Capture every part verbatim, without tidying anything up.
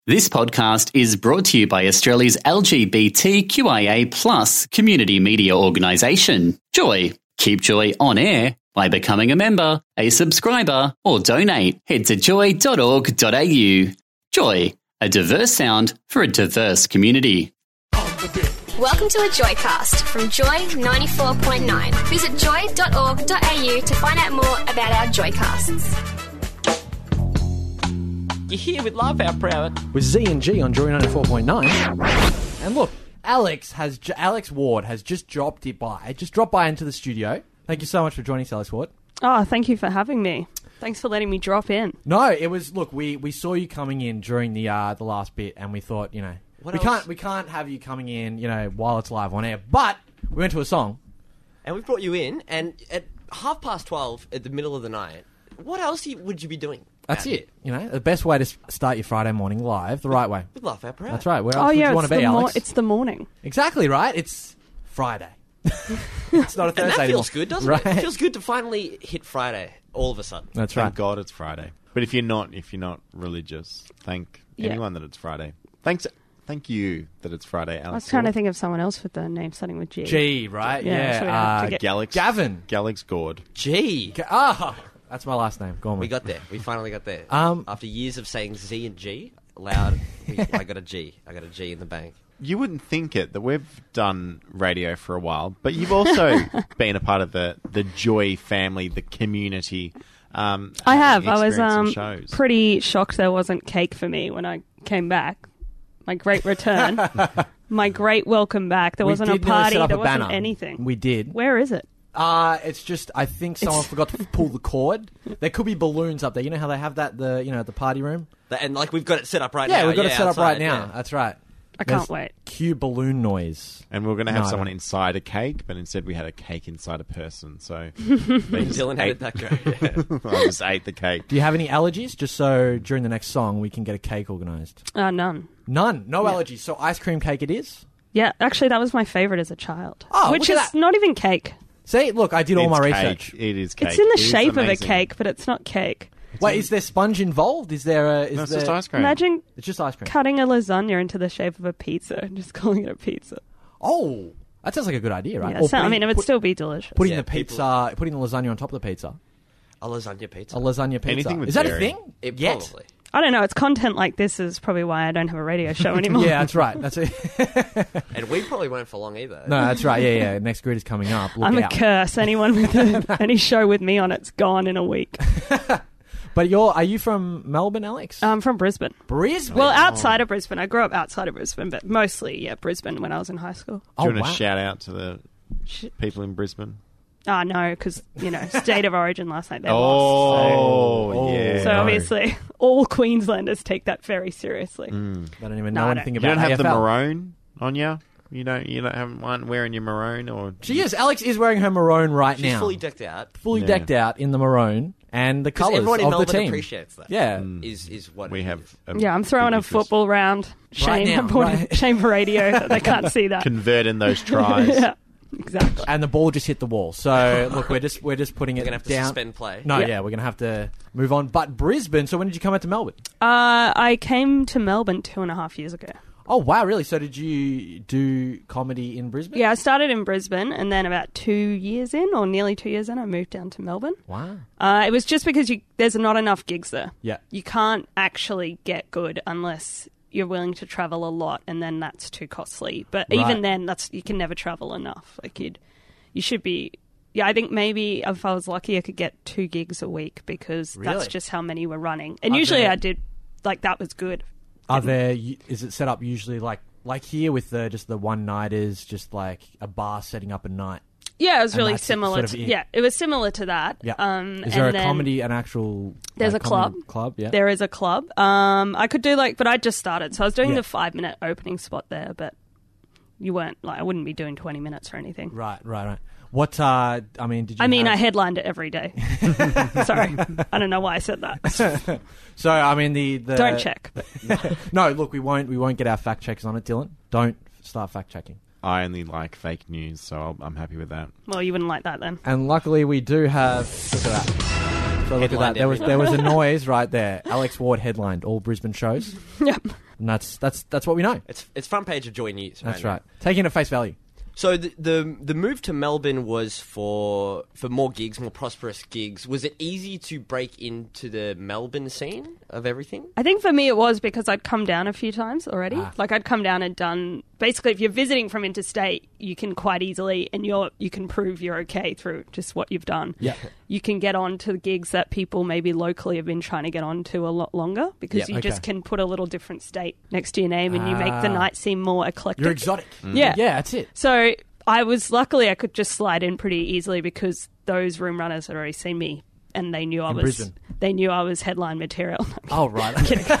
This podcast is brought to you by Australia's L G B T Q I A plus community media organisation, Joy. Keep Joy on air by becoming a member, a subscriber, or donate. Head to joy dot org dot a u. Joy, a diverse sound for a diverse community. Welcome to a Joycast from Joy ninety-four point nine. Visit joy dot org dot a u to find out more about our Joycasts. You're here with Laugh Out Proud. With Z and G on Joy ninety-four point nine. And look, Alex has ju- Alex Ward has just dropped it by, just dropped by into the studio. Thank you so much for joining us, Alex Ward. Oh, thank you for having me. Thanks for letting me drop in. No, it was, look, we, we saw you coming in during the uh, the last bit, and we thought, you know, What we else? can't we can't have you coming in, you know, while it's live on air. But we went to a song. And we've brought you in, and at half past twelve, at the middle of the night, what else you- would you be doing? That's Matt? it. You know, the best way to s- start your Friday morning live, the right way. With Laugh Out Proud. That's right. Where Oh, else would yeah, you want it's to be, the, mo- Alex? it's the morning. Exactly right. It's Friday. It's not a Thursday And that anymore. feels good, doesn't right? it? It feels good to finally hit Friday all of a sudden. That's right. Thank God it's Friday. But if you're not, if you're not religious, thank Yeah. anyone that it's Friday. Thanks, thank you that it's Friday, Alex. I was trying to Ward. think of someone else with the name starting with G. G, right? Yeah, Yeah. so we have to uh, get- Galax, Gavin. Galax Gord. Gee, Ga- Ah, that's my last name. Go on. we mate. got there. We finally got there. Um, After years of saying Z and G loud, we, I got a G. I got a G in the bank. You wouldn't think it that we've done radio for a while, but you've also been a part of the the Joy family, the community. Um, I have. having I was experience um, in shows. pretty shocked there wasn't cake for me when I came back. My great return. My great welcome back. There We wasn't a did nearly party. set up There a wasn't banner. anything. We did. Where is it? Uh, it's just, I think someone It's- forgot to pull the cord. There could be balloons up there. You know how they have that, the you know, the party room? That- And like we've got it set up right yeah, now. we've got it set up right outside, now. yeah. That's right. I There's can't wait. Cue balloon noise. And we are going to have No, I someone don't. inside a cake, but instead we had a cake inside a person. So they just Dylan, how ate- did that go? Yeah. I just ate the cake. Do you have any allergies? Just so during the next song we can get a cake organised. Uh, none. None. No Yeah. allergies. So ice cream cake it is? Yeah, actually, that was my favourite as a child. Oh, which look is at that. not even cake. See, look, I did all It's my cake. research. It is cake. It's in the It is shape of a amazing. cake, but it's not cake. Wait, is there sponge involved? Is there a... Is No, it's there... just ice cream. Imagine It's just ice cream. cutting a lasagna into the shape of a pizza and just calling it a pizza. Oh, that sounds like a good idea, right? Yeah, Or so, I putting- mean, it would put- still be delicious. Putting Yeah, the people- pizza, putting the lasagna on top of the pizza. A lasagna pizza. A lasagna pizza. Anything with is that dairy. a thing? It Yet? probably. I don't know. It's content like this is probably why I don't have a radio show anymore. Yeah, that's right. That's it. And we probably won't for long either. No, that's right. Yeah, yeah. Next grid is coming up. Look I'm a out. curse. Anyone with a, any show with me on it's gone in a week. But you're, are you from Melbourne, Alex? I'm from Brisbane. Brisbane. Well, outside of Brisbane. I grew up outside of Brisbane, but mostly, yeah, Brisbane when I was in high school. Do oh, you want wow. to shout out to the Sh- people in Brisbane? Ah, no, because, you know, State of Origin last night, they Oh, lost. Oh, yeah. So, so obviously, all Queenslanders take that very seriously. I don't even No, know I anything You about don't have the A F L. maroon on you? You don't. You don't have one wearing your maroon, or She is. Alex is wearing her maroon right She's now. fully decked out. Fully Yeah. decked out in the maroon and the Because colours everyone in of Melbourne the team. appreciates that. Yeah. Is is what we it have. is. A Yeah, I'm throwing big a interest. football round. Right Shame, now, I'm putting- right. shame for radio that they can't see that. Converting those tries. Yeah, exactly. And the ball just hit the wall. So look, we're just we're just putting it We're gonna have to down. suspend play. No, yeah. Yeah. we're gonna have to move on. But Brisbane. So when did you come out to Melbourne? Uh, I came to Melbourne two and a half years ago. Oh wow, really? So did you do comedy in Brisbane? Yeah, I started in Brisbane, and then about two years in, or nearly two years in, I moved down to Melbourne. Wow. Uh, it was just because you, there's not enough gigs there. Yeah. You can't actually get good unless you're willing to travel a lot, and then that's too costly. But Right. even then, that's you can never travel enough. Like you'd, you should be. Yeah, I think maybe if I was lucky, I could get two gigs a week because Really? that's just how many were running. And Are usually, there- I did like that was good. Are there? Is it set up usually like like here with the just the one nighters, just like a bar setting up a night? Yeah, it was And really that's similar. sort of to, it. yeah, it was similar to that. Yeah. Um, Is there a and then comedy, an actual? There's like, a comedy club. Club, yeah. There is a club. Um, I could do like, but I just started, so I was doing Yeah. the five minute opening spot there, but you weren't like I wouldn't be doing twenty minutes or anything. Right, right, right. What? Uh, I mean, did you? I mean, I have- headlined it every day. Sorry, I don't know why I said that. So I mean, the, the Don't check. No, look, we won't. We won't get our fact checks on it, Dylan. Don't start fact checking. I only like fake news, so I'll, I'm happy with that. Well, you wouldn't like that then. And luckily, we do have. Look at that. So look at that. Headlined There was everything. there was a noise right there. Alex Ward headlined all Brisbane shows. Yep. And that's that's that's what we know. It's it's front page of Joy News. That's now. right. Taking it at face value. So the, the the move to Melbourne was for for more gigs, more prosperous gigs. Was it easy to break into the Melbourne scene of everything? I think for me it was because I'd come down a few times already. Ah. Like I'd come down and done. Basically, if you're visiting from interstate, you can quite easily, and you're you can prove you're okay through just what you've done. Yeah. You can get on to the gigs that people maybe locally have been trying to get on to a lot longer because Yeah, you okay. just can put a little different state next to your name and you make the Ah. night seem more eclectic. You're exotic. Yeah. Yeah, that's it. So I was luckily I could just slide in pretty easily because those room runners had already seen me and they knew I In was Brisbane. they knew I was headline material. Oh, right.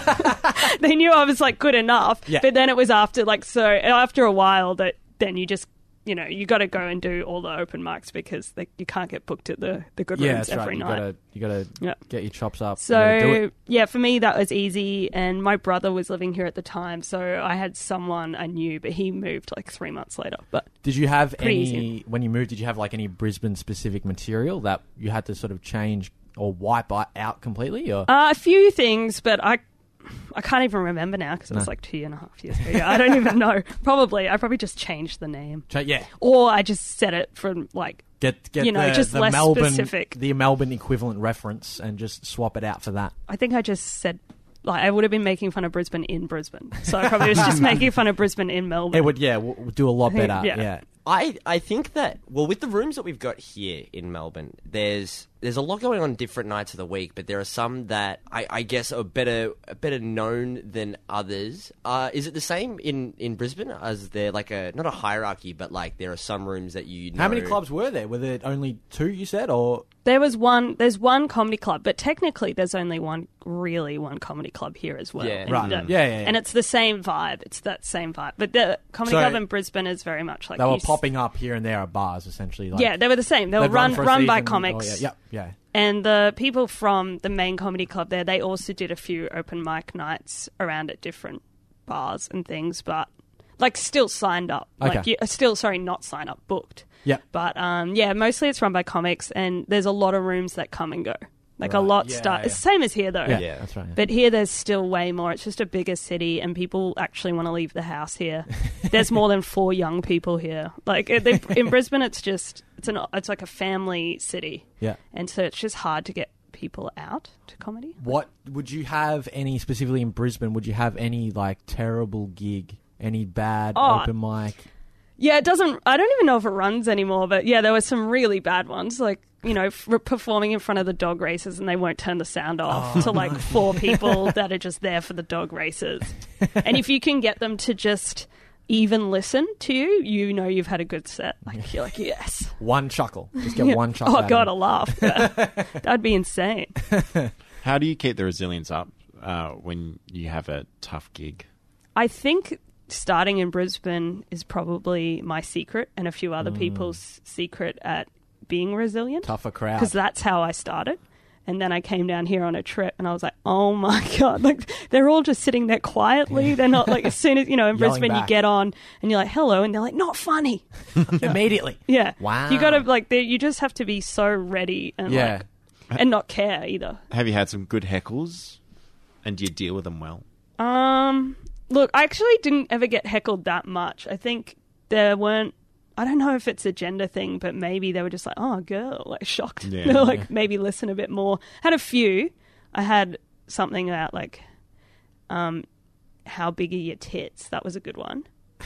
They knew I was like good enough. Yeah. But then it was after like so after a while that then you just you know you got to go and do all the open mics because they, you can't get booked at the the good Yeah, rooms that's right. every You night. gotta, you gotta Yeah. get your chops up. You gotta do So it. yeah, for me that was easy, and my brother was living here at the time, so I had someone I knew, but he moved like three months later. But Did you have Pretty any easy. when you moved? Did you have like any Brisbane specific material that you had to sort of change or wipe out- out completely? Or uh, a few things, but I I can't even remember now because it was No. like two and a half years ago. Yeah, I don't even know. Probably I probably just changed the name, Cha- yeah, or I just said it from like get get You know, the, just the less Melbourne specific. the Melbourne equivalent reference and just swap it out for that. I think I just said. Like, I would have been making fun of Brisbane in Brisbane. So I probably was just making fun of Brisbane in Melbourne. It would yeah, we'll, we'll do a lot I think- better. yeah. Yeah. I, I think that, well, with the rooms that we've got here in Melbourne, there's there's a lot going on different nights of the week, but there are some that I, I guess are better better known than others. Uh, is it the same in, in Brisbane? As there like a, not a hierarchy, but like there are some rooms that you know... How many clubs were there? Were there only two? You said, or There was one. There's one comedy club, but technically there's only one, really one comedy club here as well. Yeah. And, Right. uh, Yeah, yeah, yeah. And it's the same vibe. It's that same vibe. But the comedy So- club in Brisbane is very much like they were you s- popping up here and there at bars, essentially. Like, Yeah, they were the same. They were they'd run run for a run by season. comics. Oh, yeah, yeah, yeah. And the people from the main comedy club there, they also did a few open mic nights around at different bars and things, but like still signed up. Like Okay. you, uh, still, sorry, not signed up, booked. Yeah. But um, yeah, mostly it's run by comics, and there's a lot of rooms that come and go. Like a Right. lot Yeah, start. yeah. It's the same as here though. Yeah, Yeah. that's right. yeah. But here there's still way more. It's just a bigger city, and people actually want to leave the house here. There's more than four young people here. Like it- they, in Brisbane, it's just it's an it's like a family city, yeah. and so it's just hard to get people out to comedy. What would you have any specifically in Brisbane? Would you have any like terrible gig? Any bad Oh. open mic? Yeah, it doesn't. I don't even know if it runs anymore. But yeah, there were some really bad ones, like you know, f- performing in front of the dog races, and they won't turn the sound off Oh, to like four people that are just there for the dog races. And if you can get them to just even listen to you, you know you've had a good set. Like you're like, yes. One chuckle. Just get one chuckle. Oh out of god, it. a laugh. That'd be insane. How do you keep the resilience up uh, when you have a tough gig? I think starting in Brisbane is probably my secret, and a few other Mm. people's secret at being resilient. Tougher crowd. Because that's how I started. And then I came down here on a trip and I was like, oh my God, like they're all just sitting there quietly. They're not like, as soon as, you know, in Yelling Brisbane you back. get on and you're like, hello. And they're like, not funny. Immediately. Yeah. Wow. You got to like, they- you just have to be so ready and Yeah. like, and not care either. Have you had some good heckles, and do you deal with them well? Um, look, I actually didn't ever get heckled that much. I think there weren't, I don't know if it's a gender thing, but maybe they were just like, oh, girl, like shocked. Yeah. They're like, maybe listen a bit more. Had a few. I had something about like, um, how big are your tits? That was a good one.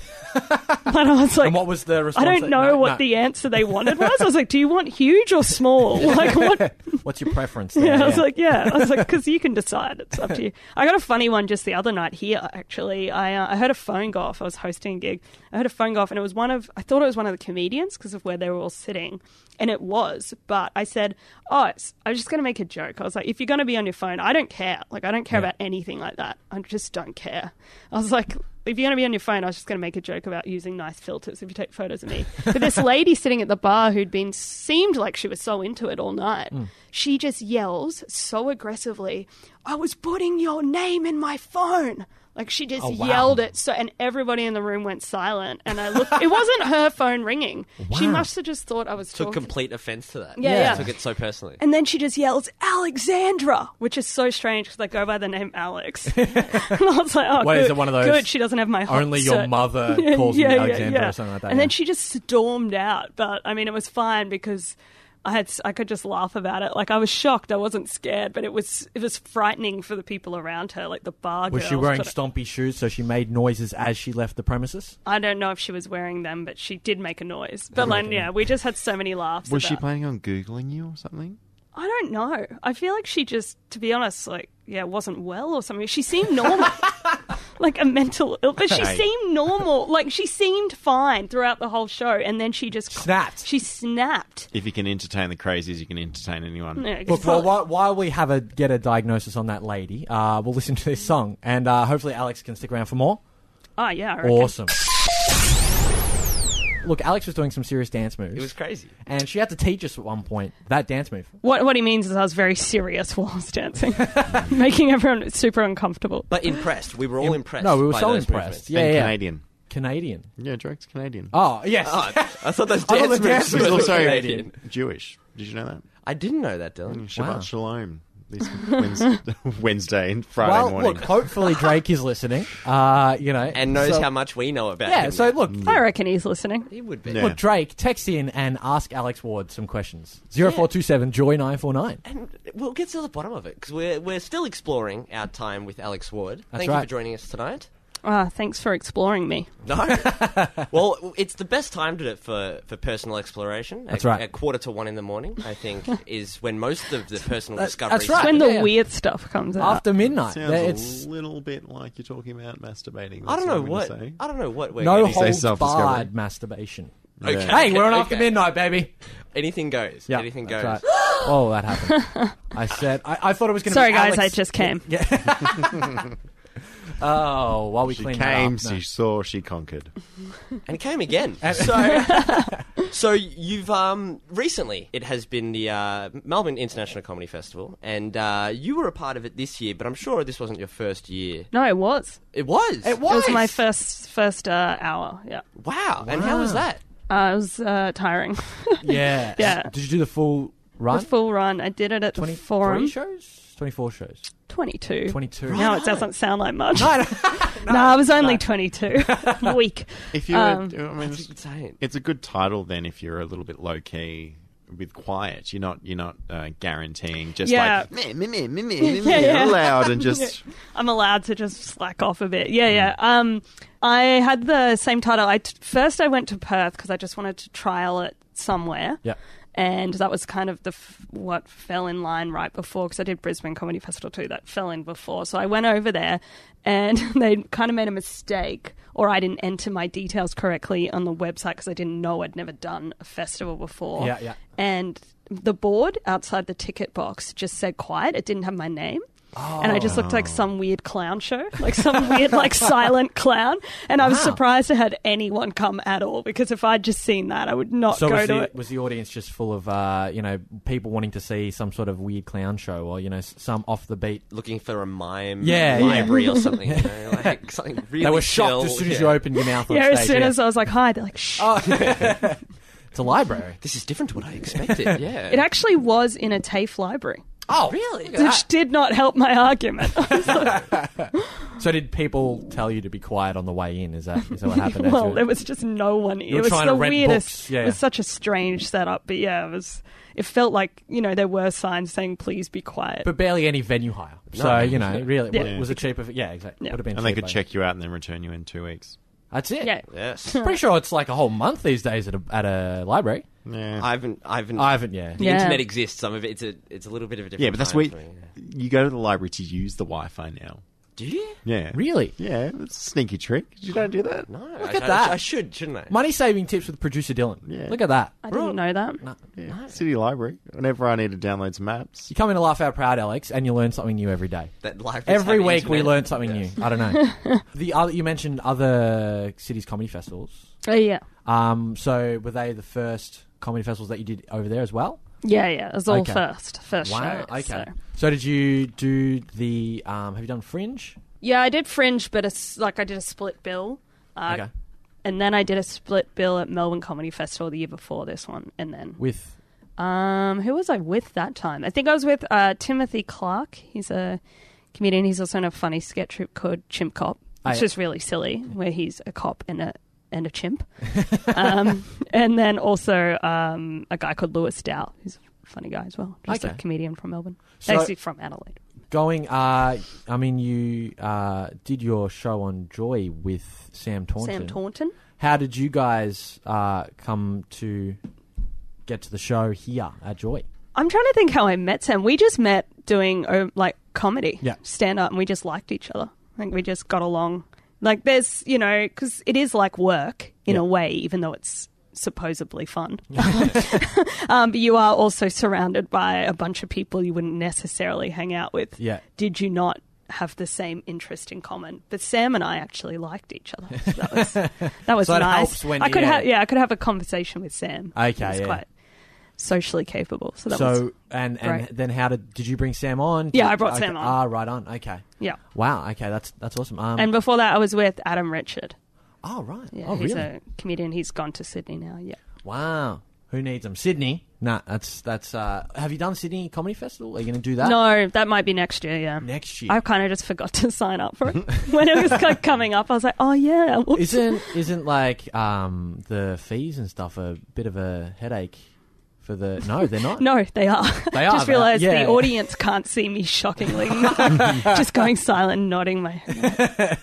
But I was like, And what was the I response? don't that- know no, what no. the answer they wanted was. I was like, do you want huge or small? Like what? What's your preference? There? Yeah, I was like, yeah. I was like, because you can decide. It's up to you. I got a funny one just the other night here, actually. I uh, I heard a phone go off. I was hosting a gig. I heard a phone go off, and it was one of, I thought it was one of the comedians because of where they were all sitting. And it was. But I said, oh, it's, I was just going to make a joke. I was like, if you're going to be on your phone, I don't care. Like, I don't care Yeah. about anything like that. I just don't care. I was like, if you're going to be on your phone, I was just going to make a joke about using nice filters if you take photos of me. But this lady sitting at the bar who'd been, seemed like she was so into it all night, she just yells so aggressively, I was putting your name in my phone. Like, she just Oh, wow. yelled it, so, and everybody in the room went silent. And I looked, it wasn't her phone ringing. She Wow. must have just thought I was Took talking. complete offence to that. Yeah, Yeah. yeah. Took it so personally. And then she just yells, Alexandra, which is so strange because I go by the name Alex. And I was like, oh, What, good, is it one of those, good, she doesn't have my hot only your cert. mother calls Yeah, me yeah, Alexandra yeah. or something like that? And yeah. then she just stormed out. But, I mean, it was fine because I had I could just laugh about it. Like, I was shocked. I wasn't scared, but it was it was frightening for the people around her, like the bar Was girls. she wearing But stompy shoes so she made noises as she left the premises? I don't know if she was wearing them, but she did make a noise. But, like, yeah, we just had so many laughs Was she about- planning on Googling you or something? I don't know. I feel like she just, to be honest, like, yeah, wasn't well or something. She seemed normal. Like a mental ill, but she Hey. seemed normal. Like, she seemed fine throughout the whole show, and then she just Snapped. She snapped. If you can entertain the crazies, you can entertain anyone. Yeah, Look, well, while, while we have a get a diagnosis on that lady, uh, we'll listen to this song, and uh, hopefully Alex can stick around for more. oh yeah, I reckon. Awesome. Look, Alex was doing some serious dance moves. It was crazy. And she had to teach us at one point that dance move. What what he means is I was very serious while I was dancing, making everyone super uncomfortable. But impressed. We were all impressed. No, we were by so those impressed. movements. Yeah, and yeah. Canadian. Canadian. Yeah, Drake's Canadian. Oh, yes. Oh, I thought those I thought dance the dance moves He's were also Canadian. Jewish. Did you know that? I didn't know that, Dylan. Shabbat Wow. Shalom. This Wednesday, Wednesday and Friday well, morning. look, hopefully Drake is listening. Uh, you know, And knows so- how much we know about Yeah, him. so look, I reckon he's listening. He would be. Yeah. look, Drake, text in and ask Alex Ward some questions. Zero four two seven Joy nine four nine. And we'll get to the bottom of it because we're, we're still exploring our time with Alex Ward. That's Thank you right. for joining us tonight. Ah, thanks for exploring me. No. Well, it's the best time to do it for, for personal exploration. That's at, right. At quarter to one in the morning, I think, is when most of the personal That- discoveries that's right. It's when the Yeah. weird stuff comes out. After midnight. Sounds It's a little bit like you're talking about masturbating. I don't That's know I'm what. gonna say. I don't know what we're no getting. Say holds self-discovery. barred masturbation. Okay. Hey, we're on Okay. After Midnight, baby. Anything goes. Yeah, Anything that's goes. right. Oh, that happened. I said, I, I thought it was going to Sorry, be guys, Alex. I just came. Oh, while we She clean came, that up. No. she saw, she conquered. And came again. so, so you've um recently it has been the uh, Melbourne International Comedy Festival, and uh, you were a part of it this year. But I'm sure this wasn't your first year. No, it was. It was. It was. It was my first first uh, hour. Yeah, Wow. And how was that? uh, it was uh, tiring. Yeah. Yeah. Did you do the full run? The full run. I did it at the twenty-three Forum. shows? twenty-four shows. twenty-two. twenty-two. Now it doesn't sound like much. No, no. No, I was only twenty-two. Weak. If you, Um, were, I mean, That's it's, insane. it's a good title then. If you're a little bit low key with quiet, you're not you're not uh, guaranteeing just Yeah. like meh, meh, meh, meh, meh, meh, Yeah, yeah. loud and just. I'm allowed to just slack off a bit. Yeah, yeah. Um, I had the same title. I t- first I went to Perth because I just wanted to trial it somewhere. Yeah. And that was kind of the f- what fell in line right before, because I did Brisbane Comedy Festival too. That fell in before, so I went over there, and they kind of made a mistake, or I didn't enter my details correctly on the website because I didn't know I'd never done a festival before. Yeah, yeah. And the board outside the ticket box just said quiet. It didn't have my name. And I just looked like some weird clown show, like some weird, like, silent clown. And I was Wow. surprised it had anyone come at all, because if I'd just seen that, I would not So go was to the, it. was the audience just full of, uh, you know, people wanting to see some sort of weird clown show or, you know, s- some off the beat? Looking for a mime Yeah, yeah. library or something. You know, like something really They were shocked chill. as soon as Yeah. you opened your mouth on Yeah, stage. as soon yeah. as I was like, hi, they're like, shh. It's a library. This is different to what I expected. Yeah. It actually was in a TAFE library, Oh, really? which did not help my argument. So did people tell you to be quiet on the way in? Is that is that what happened? Well, As you- there was just no one. were It was trying the to rent weirdest. books, yeah. It was such a strange setup, but yeah, it was. It felt like, you know, there were signs saying "Please be quiet." but barely any venue hire. So No. you know, really, Yeah. was it cheaper? For, yeah, exactly. Yeah. Would have been. And they cheaper. could check you out and then return you in two weeks. That's it. yeah, Yes. Pretty sure it's like a whole month these days at a, at a library. Yeah, I haven't. I haven't. I haven't. Yeah. the Yeah. internet exists. Some of it. It's a. It's a little bit of a different. yeah, but that's time where for me, yeah. you go to the library to use the Wi-Fi now. Do you? Yeah, Really? Yeah, it's a sneaky trick. You don't do that. No. Look I, at I- that. I should, shouldn't I? Money saving tips with producer Dylan. Yeah. Look at that. I didn't know that. Yeah, City Library. Whenever I need to download some maps. You come in to Laugh Out Proud, Alex, and you learn something new every day. That life is Every having week we internet. learn something new. I don't know. the other you mentioned other cities' comedy festivals. Oh, yeah, Um, so were they the first comedy festivals that you did over there as well? yeah, yeah. It was all Okay. first, first Wow. show. Okay. so- So did you do the? Um, have you done Fringe? Yeah, I did Fringe, but it's like I did a split bill. Uh, Okay. And then I did a split bill at Melbourne Comedy Festival the year before this one. And then... With Um, who was I with that time? I think I was with uh, Timothy Clark. He's a comedian. He's also in a funny sketch troupe called Chimp Cop. It's I- just really silly, where he's a cop and a and a chimp. um, and then also um, a guy called Lewis Dow, who's a funny guy as well. Just Okay. a comedian from Melbourne. So- Actually from Adelaide. going, uh, I mean, you uh, did your show on Joy with Sam Taunton. Sam Taunton. How did you guys uh, come to get to the show here at Joy? I'm trying to think how I met Sam. We just met doing uh, like comedy, Yeah. stand up, and we just liked each other. I think we just got along. Like there's, you know, because it is like work in Yeah. a way, even though it's supposedly fun. um, but you are also surrounded by a bunch of people you wouldn't necessarily hang out with. Yeah. Did you not have the same interest in common? But Sam and I actually liked each other. So that was that was So it nice. helps when I could you- have, yeah, I could have a conversation with Sam. Okay, He was yeah. quite socially capable. So that was So and and great. then how did did you bring Sam on? Yeah, Did- I brought okay. Sam on. Ah, right on. Okay. yeah. Wow. Okay, that's that's awesome. Um, And before that, I was with Adam Richard. oh right. Yeah, oh he's really? a comedian. He's gone to Sydney now. Yeah. Wow. Who needs them? Sydney. Nah, that's that's. Uh, have you done Sydney Comedy Festival? Are you going to do that No, that might be next year. Yeah. next year? I kind of just forgot to sign up for it when it was like coming up. I was like, oh yeah. whoops. Isn't isn't like um, the fees and stuff a bit of a headache for the? No, they're not. No, they are. They are, Just they- realised yeah. the audience can't see me shockingly. Just going silent, nodding my head.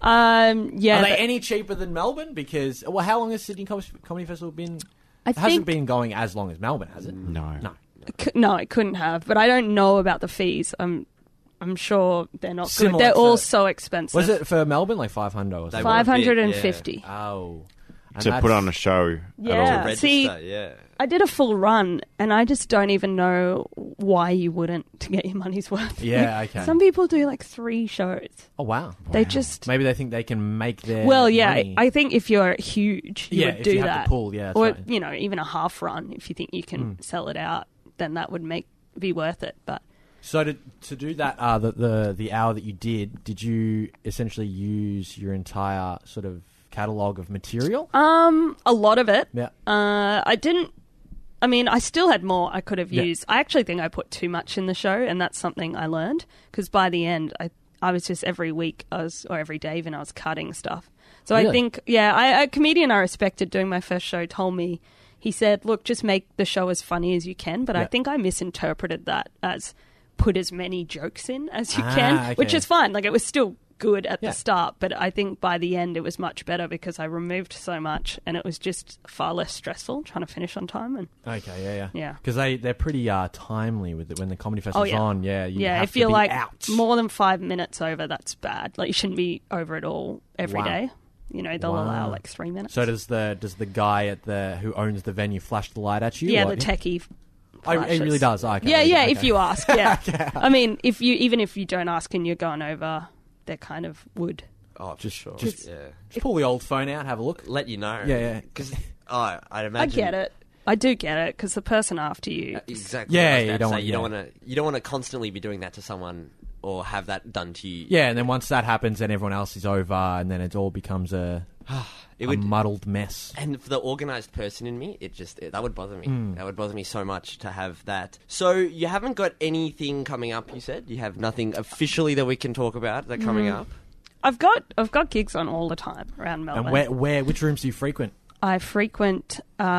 Um, yeah. Are they but any cheaper than Melbourne? Because well, how long has Sydney Com- Comedy Festival been? I It hasn't think been going as long as Melbourne, has it? No. No. c- no, it couldn't have. But I don't know about the fees. I'm, I'm sure they're not Similar good. They're to- all so expensive. Was it for Melbourne like five hundred or They something? were a bit, five hundred fifty? Oh. And To that's- put on a show. Yeah. At all. Register, See- yeah. I did a full run, and I just don't even know why you wouldn't to get your money's worth. Yeah, okay. Some people do like three shows. Oh wow. They just Maybe they think they can make their well, yeah. money. I think if you're huge, you Yeah, would if do you have that. the pool, yeah, that's or right. you know, even a half run. If you think you can Mm. sell it out, then that would make be worth it. But So to to do that, uh, the, the the hour that you did, did you essentially use your entire sort of catalog of material? um, a lot of it. Yeah. Uh, I didn't. I mean, I still had more I could have Yeah. used. I actually think I put too much in the show, and that's something I learned because by the end, I I was just every week I was or every day even I was cutting stuff. So I Really? think, yeah, I, a comedian I respected doing my first show told me, he said, "Look, just make the show as funny as you can." But I Yeah. think I misinterpreted that as put as many jokes in as you Ah, can, okay. which is fine. Like it was still good at Yeah. the start, but I think by the end it was much better because I removed so much and it was just far less stressful trying to finish on time. And Okay, yeah, yeah, Yeah. Because they they're pretty uh, timely with it when the comedy oh festival's yeah, on. Yeah, you yeah. have If to you're be like out. more than five minutes over, that's bad. Like you shouldn't be over it all every Wow. day. You know, they'll Wow. allow like three minutes. So does the does the guy at the who owns the venue flash the light at you? yeah, or- the techie. Oh, he flashes. really does. Oh, okay, yeah, yeah. okay. If you ask, yeah. I mean, if you even if you don't ask and you're going over, they kind of would. Oh, for Just- sure. just- yeah. Just pull the old phone out, have a look. Let you know. Yeah, yeah. Because oh, I'd I imagine. get it. I do get it because the person after you. Uh, Exactly. Yeah, I was you about to don't say, want- you don't yeah. want to. You don't want to constantly be doing that to someone or have that done to you. Yeah, and then once that happens, then everyone else is over, and then it all becomes a, It a would. muddled mess. And for the organised person in me, it just it, that would bother me. Mm. That would bother me so much to have that. So you haven't got anything coming up. You said you have nothing officially that we can talk about that coming Mm. up. I've got I've got gigs on all the time around Melbourne. And where, where, which rooms do you frequent? I frequent.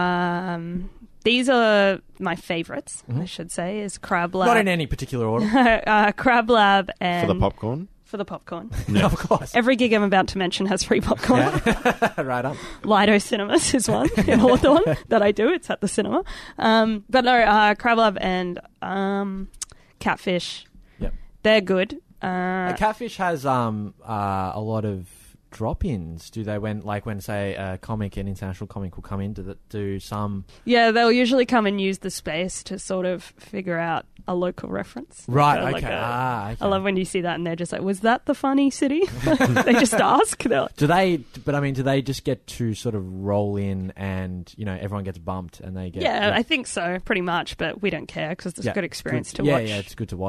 Um, these are my favourites. I should say is Crab Lab. Not in any particular order. uh, Crab Lab For and the popcorn? for the popcorn. Of course. Every gig I'm about to mention has free popcorn. Yeah. Right on. Lido Cinemas is one in Hawthorne that I do. It's at the cinema. Um, but no, uh, Crab Lab and um, Catfish. Yep. They're good. Uh, Uh, Catfish has um uh, a lot of drop-ins. Do they when like when say a comic, an international comic will come in to the, do some yeah, they'll usually come and use the space to sort of figure out a local reference. right? Like Okay. a- ah, okay. I love when you see that and they're just like, was that the funny city? They just ask. They're like, Do they? But I mean, do they just get to sort of roll in and you know everyone gets bumped and they get yeah, I think so, pretty much, but we don't care because it's Yeah, a good experience good- to yeah, watch. Yeah, it's good to watch.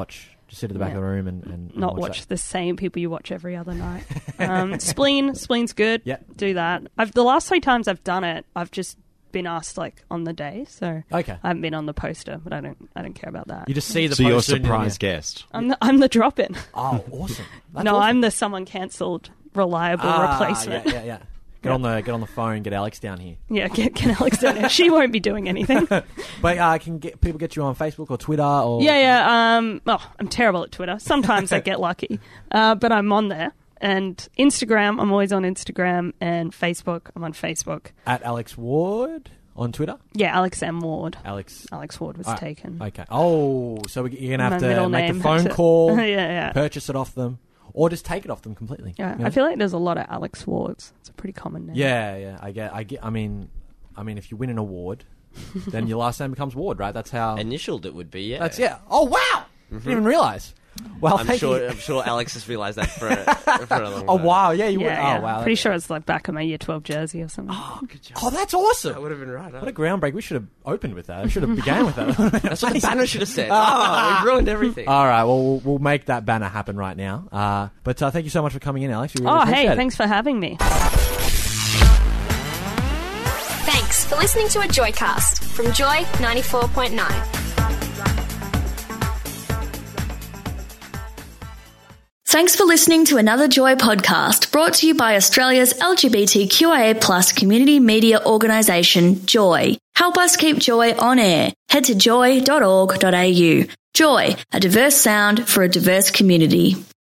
Just sit at the back Yeah. of the room and, and Not and watch that. the same people you watch every other night. Um, spleen, spleen's good. Yeah. Do that. I've the last three times I've done it, I've just been asked like on the day, so Okay. I haven't been on the poster, but I don't, I don't care about that. You just see the So you're a poster and surprise yeah. guest. I'm the, I'm the drop-in. Oh, awesome. That's no, awesome. I'm the someone cancelled reliable Ah, replacement. Yeah, yeah, yeah. Get on the get on the phone. Get Alex down here. Yeah, get, get Alex down there. She won't be doing anything. But uh, can get people get you on Facebook or Twitter or Yeah, yeah. Um, oh, I'm terrible at Twitter. Sometimes I get lucky, uh, but I'm on there. And Instagram, I'm always on Instagram, and Facebook, I'm on Facebook. at Alex Ward on Twitter. Yeah, Alex M. Ward. Alex. Alex Ward was All right. taken. Okay. Oh, so we, you're gonna have My to middle make name the phone has to- call, yeah, yeah. purchase it off them, or just take it off them completely. Yeah, You know? I feel like there's a lot of Alex Wards. It's a pretty common name. Yeah, yeah. I get. I get. I mean, I mean, if you win an award, then your last name becomes Ward, right? That's how. Initialed it would be, yeah. That's yeah. Oh wow! Didn't even realize. Well, I'm thank sure. you. I'm sure Alex has realised that for, for a long Oh time. wow! Yeah, you Yeah, would. yeah. Oh wow! Pretty sure it's like back of my year twelve jersey or something. Oh, good job. Oh, that's awesome! That would have been right. Huh? What a groundbreak! We should have opened with that. I should have began with that. That's what the banner should have said. Oh, we've ruined everything. All right. Well, we'll, we'll make that banner happen right now. Uh, but uh, thank you so much for coming in, Alex. We really Oh, appreciate hey, it. thanks for having me. Thanks for listening to a Joycast from Joy ninety-four point nine. Thanks for listening to another Joy podcast brought to you by Australia's L G B T Q I A plus community media organisation, Joy. Help us keep Joy on air. Head to joy dot org dot a u. Joy, a diverse sound for a diverse community.